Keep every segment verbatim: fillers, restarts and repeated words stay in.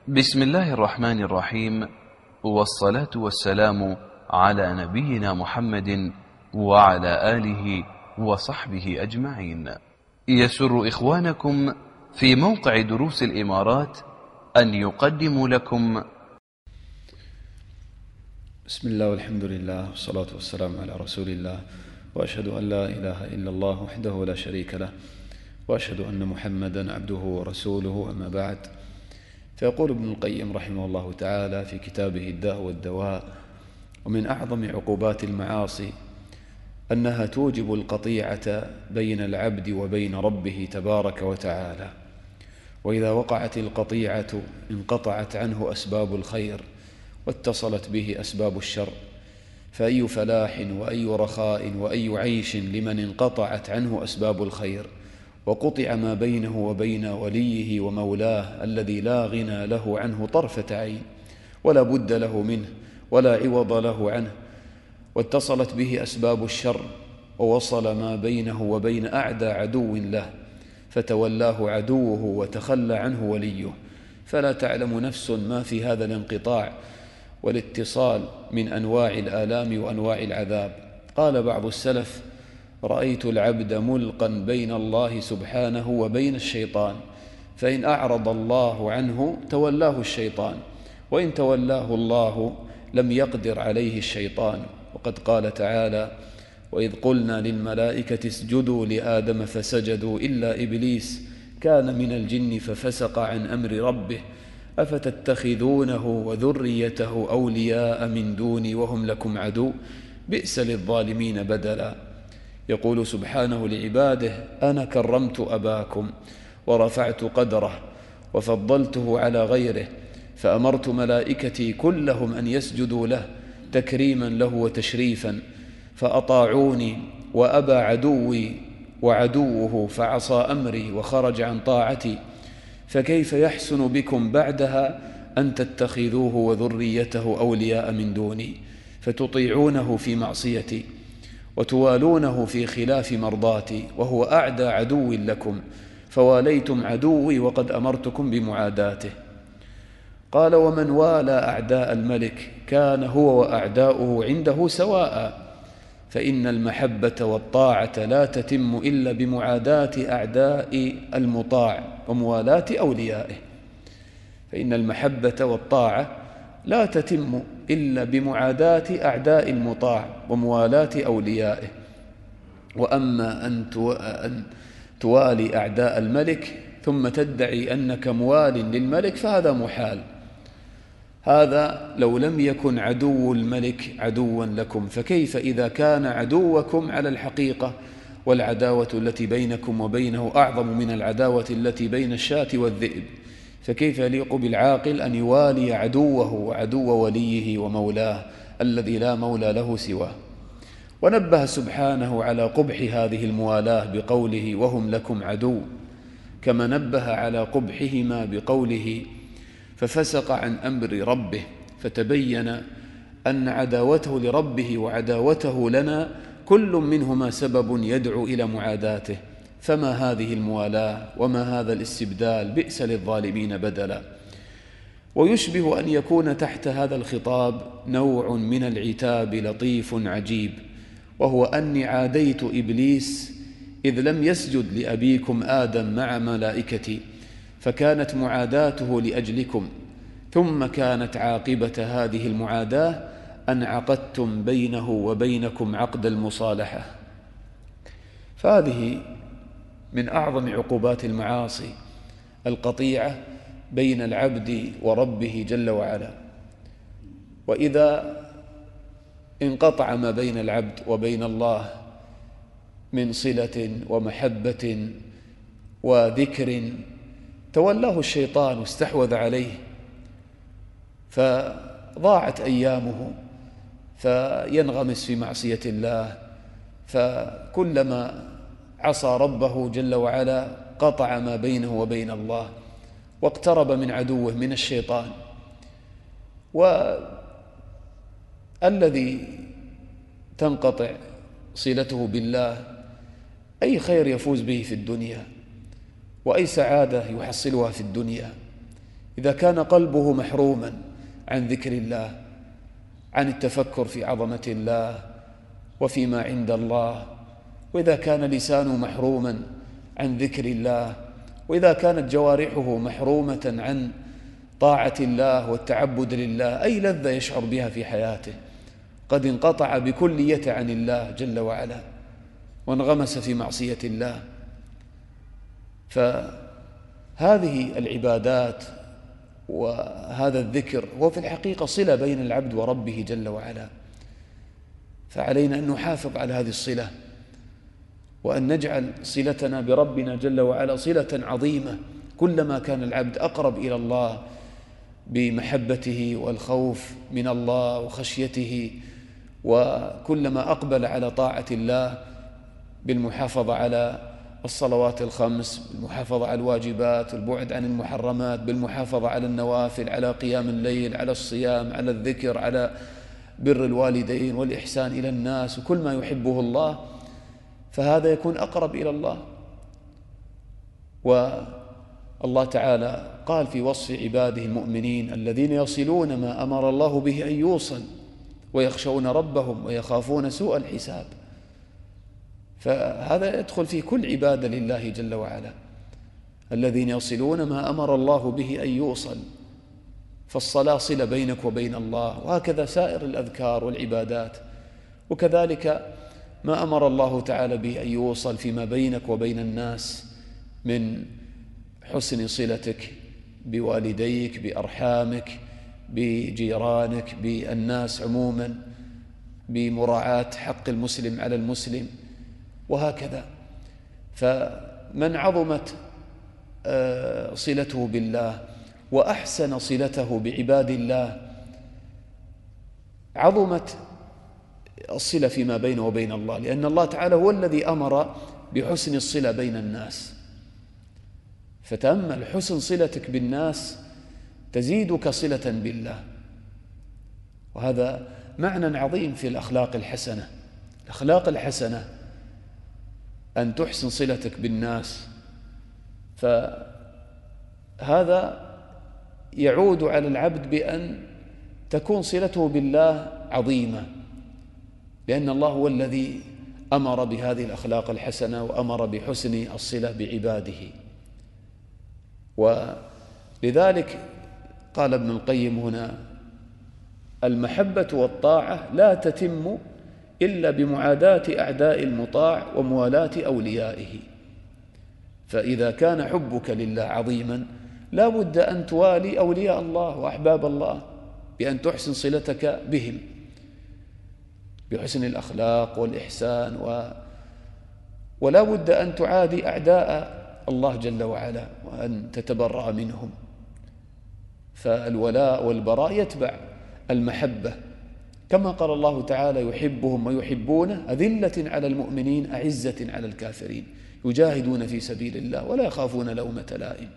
بسم الله الرحمن الرحيم، والصلاة والسلام على نبينا محمد وعلى آله وصحبه أجمعين. يسر إخوانكم في موقع دروس الإمارات أن يقدموا لكم بسم الله والحمد لله والصلاة والسلام على رسول الله، وأشهد أن لا إله إلا الله وحده لا شريك له، وأشهد أن محمدا عبده ورسوله، أما بعد. فيقول ابن القيم رحمه الله تعالى في كتابه الداء والدواء: ومن أعظم عقوبات المعاصي أنها توجب القطيعة بين العبد وبين ربه تبارك وتعالى، وإذا وقعت القطيعة انقطعت عنه أسباب الخير واتصلت به أسباب الشر، فأي فلاح وأي رخاء وأي عيش لمن انقطعت عنه أسباب الخير وقطع ما بينه وبين وليه ومولاه الذي لا غنى له عنه طرفة عين ولا بد له منه ولا عوض له عنه، واتصلت به أسباب الشر ووصل ما بينه وبين أعدى عدو له فتولاه عدوه وتخلى عنه وليه، فلا تعلم نفس ما في هذا الانقطاع والاتصال من أنواع الآلام وأنواع العذاب. قال بعض السلف: رأيت العبد ملقا بين الله سبحانه وبين الشيطان، فإن أعرض الله عنه تولاه الشيطان، وإن تولاه الله لم يقدر عليه الشيطان. وقد قال تعالى: وإذ قلنا للملائكة اسجدوا لآدم فسجدوا إلا إبليس كان من الجن ففسق عن أمر ربه أفتتخذونه وذريته أولياء من دوني وهم لكم عدو بئس للظالمين بدلا. يقول سبحانه لعباده: أنا كرمت أباكم ورفعت قدره وفضلته على غيره، فأمرت ملائكتي كلهم أن يسجدوا له تكريما له وتشريفا، فأطاعوني، وأبى عدوي وعدوه فعصى أمري وخرج عن طاعتي، فكيف يحسن بكم بعدها أن تتخذوه وذريته أولياء من دوني فتطيعونه في معصيتي وتوالونه في خلاف مرضاتي، وهو أعدى عدو لكم، فواليتم عدوي وقد أمرتكم بمعاداته. قال: ومن والى أعداء الملك كان هو وأعداؤه عنده سواء، فإن المحبة والطاعة لا تتم إلا بمعاداة أعداء المطاع وموالاة أوليائه. فإن المحبة والطاعة لا تتم إلا بمعاداة أعداء المطاع وموالاة أوليائه. وأما أن توالي أعداء الملك ثم تدعي أنك موال للملك فهذا محال. هذا لو لم يكن عدو الملك عدوا لكم، فكيف إذا كان عدوكم على الحقيقة والعداوة التي بينكم وبينه أعظم من العداوة التي بين الشاة والذئب؟ فكيف يليق بالعاقل أن يوالي عدوه وعدو وليه ومولاه الذي لا مولى له سواه؟ ونبه سبحانه على قبح هذه الموالاة بقوله: وهم لكم عدو، كما نبه على قبحهما بقوله: ففسق عن أمر ربه، فتبين أن عداوته لربه وعداوته لنا كل منهما سبب يدعو إلى معاداته، فما هذه الموالاة وما هذا الاستبدال، بئس للظالمين بدلا. ويشبه أن يكون تحت هذا الخطاب نوع من العتاب لطيف عجيب، وهو أني عاديت إبليس إذ لم يسجد لأبيكم آدم مع ملائكتي، فكانت معاداته لأجلكم، ثم كانت عاقبة هذه المعاداة أن عقدتم بينه وبينكم عقد المصالحة. فهذه من أعظم عقوبات المعاصي، القطيعة بين العبد وربه جل وعلا. وإذا انقطع ما بين العبد وبين الله من صلة ومحبة وذكر، تولاه الشيطان واستحوذ عليه، فضاعت أيامه، فينغمس في معصية الله، فكلما عصى ربه جل وعلا قطع ما بينه وبين الله واقترب من عدوه من الشيطان. والذي تنقطع صلته بالله أي خير يفوز به في الدنيا وأي سعادة يحصلها في الدنيا؟ إذا كان قلبه محروما عن ذكر الله، عن التفكر في عظمة الله وفيما عند الله، وإذا كان لسانه محروما عن ذكر الله، وإذا كانت جوارحه محرومة عن طاعة الله والتعبد لله، أي لذة يشعر بها في حياته؟ قد انقطع بكلية عن الله جل وعلا وانغمس في معصية الله. فهذه العبادات وهذا الذكر هو في الحقيقة صلة بين العبد وربه جل وعلا، فعلينا أن نحافظ على هذه الصلة، وأن نجعل صلتنا بربنا جل وعلا صلة عظيمة. كلما كان العبد أقرب إلى الله بمحبته والخوف من الله وخشيته، وكلما أقبل على طاعة الله بالمحافظة على الصلوات الخمس، بالمحافظة على الواجبات، البعد عن المحرمات، بالمحافظة على النوافل، على قيام الليل، على الصيام، على الذكر، على بر الوالدين والإحسان إلى الناس وكل ما يحبه الله، فهذا يكون أقرب إلى الله. والله تعالى قال في وصف عباده المؤمنين: الذين يصلون ما أمر الله به أن يوصل ويخشون ربهم ويخافون سوء الحساب. فهذا يدخل في كل عبادة لله جل وعلا، الذين يصلون ما أمر الله به أن يوصل، فالصلاة صلة بينك وبين الله، وهكذا سائر الأذكار والعبادات، وكذلك ما أمر الله تعالى به أن يوصل فيما بينك وبين الناس من حسن صلتك بوالديك، بأرحامك، بجيرانك، بالناس عموما، بمراعاة حق المسلم على المسلم، وهكذا. فمن عظمت صلته بالله وأحسن صلته بعباد الله، عظمت الصلة فيما بينه وبين الله، لأن الله تعالى هو الذي أمر بحسن الصلة بين الناس. فتأمل حسن صلتك بالناس تزيدك صلة بالله، وهذا معنى عظيم في الأخلاق الحسنة. الأخلاق الحسنة أن تحسن صلتك بالناس، فهذا يعود على العبد بأن تكون صلته بالله عظيمة، لأن الله هو الذي أمر بهذه الأخلاق الحسنة وأمر بحسن الصلة بعباده. ولذلك قال ابن القيم هنا: المحبة والطاعة لا تتم إلا بمعاداة أعداء المطاع وموالاة أوليائه. فإذا كان حبك لله عظيما لا بد أن توالي أولياء الله وأحباب الله بأن تحسن صلتك بهم بحسن الأخلاق والإحسان، و... ولا بد أن تعادي أعداء الله جل وعلا وأن تتبرأ منهم. فالولاء والبراء يتبع المحبة، كما قال الله تعالى: يحبهم ويحبونه أذلة على المؤمنين أعزة على الكافرين يجاهدون في سبيل الله ولا يخافون لومة لائم.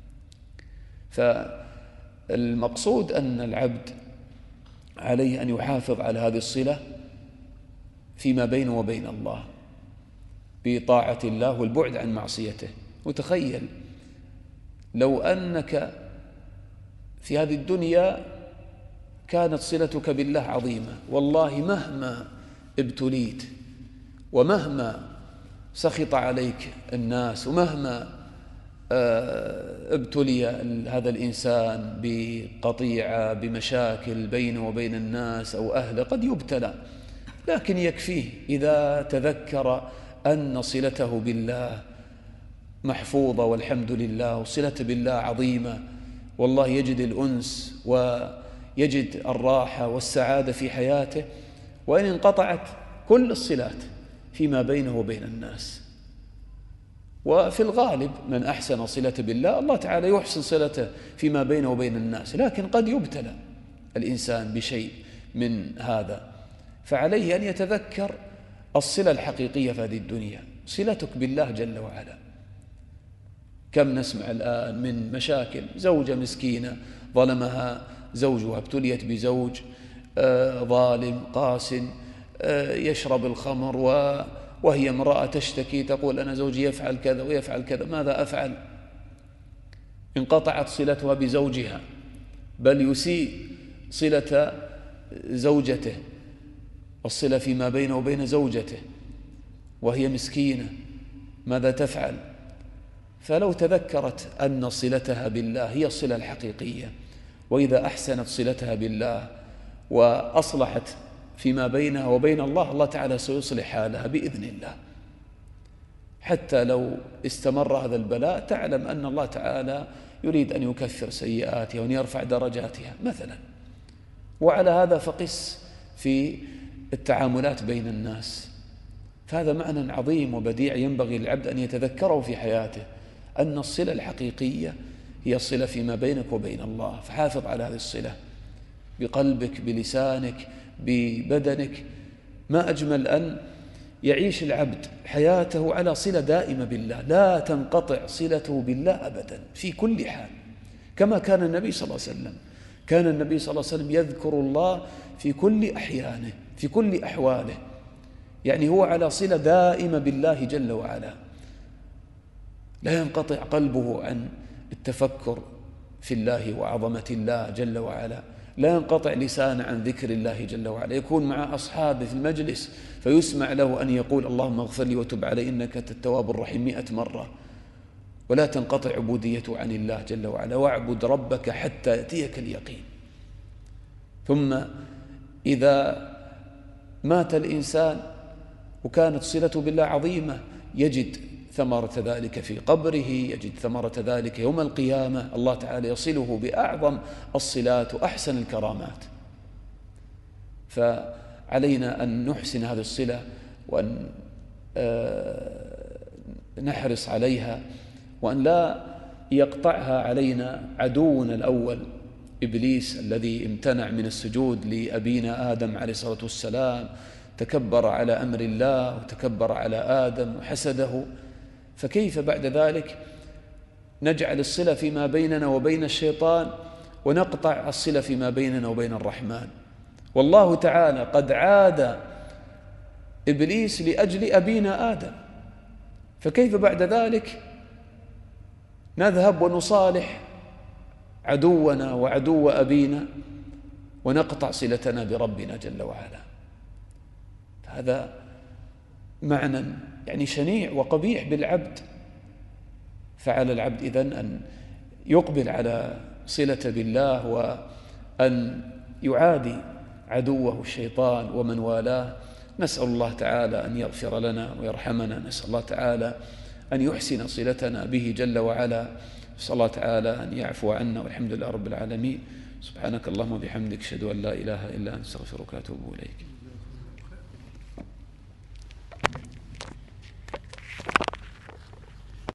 فالمقصود أن العبد عليه أن يحافظ على هذه الصلة فيما بينه وبين الله بطاعة الله والبعد عن معصيته. وتخيل لو أنك في هذه الدنيا كانت صلتك بالله عظيمة، والله مهما ابتليت ومهما سخط عليك الناس ومهما ابتلي هذا الإنسان بقطيعة بمشاكل بينه وبين الناس أو أهله، قد يبتلى، لكن يكفيه إذا تذكر أن صلته بالله محفوظة والحمد لله، وصلته بالله عظيمة، والله يجد الأنس ويجد الراحة والسعادة في حياته، وإن انقطعت كل الصلات فيما بينه وبين الناس. وفي الغالب من أحسن صلته بالله الله تعالى يحسن صلته فيما بينه وبين الناس، لكن قد يبتلى الإنسان بشيء من هذا، فعليه أن يتذكر الصلة الحقيقية في هذه الدنيا، صلتك بالله جل وعلا. كم نسمع الآن من مشاكل، زوجة مسكينة ظلمها زوجها، ابتليت بزوج ظالم قاس يشرب الخمر، وهي امرأة تشتكي تقول: أنا زوجي يفعل كذا ويفعل كذا، ماذا أفعل؟ انقطعت صلتها بزوجها، بل يسيء صلة زوجته والصلة فيما بينه وبين زوجته وهي مسكينة، ماذا تفعل؟ فلو تذكرت أن صلتها بالله هي الصلة الحقيقية، وإذا أحسنت صلتها بالله وأصلحت فيما بينها وبين الله، الله تعالى سيصلح حالها بإذن الله. حتى لو استمر هذا البلاء تعلم أن الله تعالى يريد أن يكفر سيئاتها وأن يرفع درجاتها مثلا. وعلى هذا فقس في التعاملات بين الناس. فهذا معنى عظيم وبديع ينبغي للعبد أن يتذكره في حياته، أن الصلة الحقيقية هي الصلة فيما بينك وبين الله. فحافظ على هذه الصلة بقلبك، بلسانك، ببدنك. ما أجمل أن يعيش العبد حياته على صلة دائمة بالله، لا تنقطع صلته بالله أبدا في كل حال، كما كان النبي صلى الله عليه وسلم. كان النبي صلى الله عليه وسلم يذكر الله في كل أحيانه، في كل أحواله، يعني هو على صلة دائمة بالله جل وعلا، لا ينقطع قلبه عن التفكر في الله وعظمة الله جل وعلا، لا ينقطع لسانه عن ذكر الله جل وعلا. يكون مع أصحابه في المجلس فيسمع له أن يقول اللهم اغفر لي وتب علي إنك أنت التواب الرحيم مئة مرة، ولا تنقطع عبوديته عن الله جل وعلا. واعبد ربك حتى يأتيك اليقين. ثم إذا مات الإنسان وكانت صلته بالله عظيمة يجد ثمرة ذلك في قبره، يجد ثمرة ذلك يوم القيامة. الله تعالى يصله بأعظم الصلات وأحسن الكرامات. فعلينا أن نحسن هذه الصلة وأن نحرص عليها، وأن لا يقطعها علينا عدونا الأول إبليس الذي امتنع من السجود لأبينا آدم عليه الصلاة والسلام، تكبر على أمر الله وتكبر على آدم وحسده. فكيف بعد ذلك نجعل الصلة فيما بيننا وبين الشيطان ونقطع الصلة فيما بيننا وبين الرحمن؟ والله تعالى قد عاد إبليس لأجل أبينا آدم، فكيف بعد ذلك نذهب ونصالح عدونا وعدو أبينا ونقطع صلتنا بربنا جل وعلا؟ هذا معنى يعني شنيع وقبيح بالعبد. فعلى العبد إذن أن يقبل على صلة بالله وأن يعادي عدوه الشيطان ومن والاه. نسأل الله تعالى أن يغفر لنا ويرحمنا، نسأل الله تعالى أن يحسن صلتنا به جل وعلا، نسأل الله تعالى أن يعفو عنا، والحمد لله رب العالمين. سبحانك اللهم وبحمدك، أشهد أن لا إله إلا أنت، أستغفرك وأتوب إليك.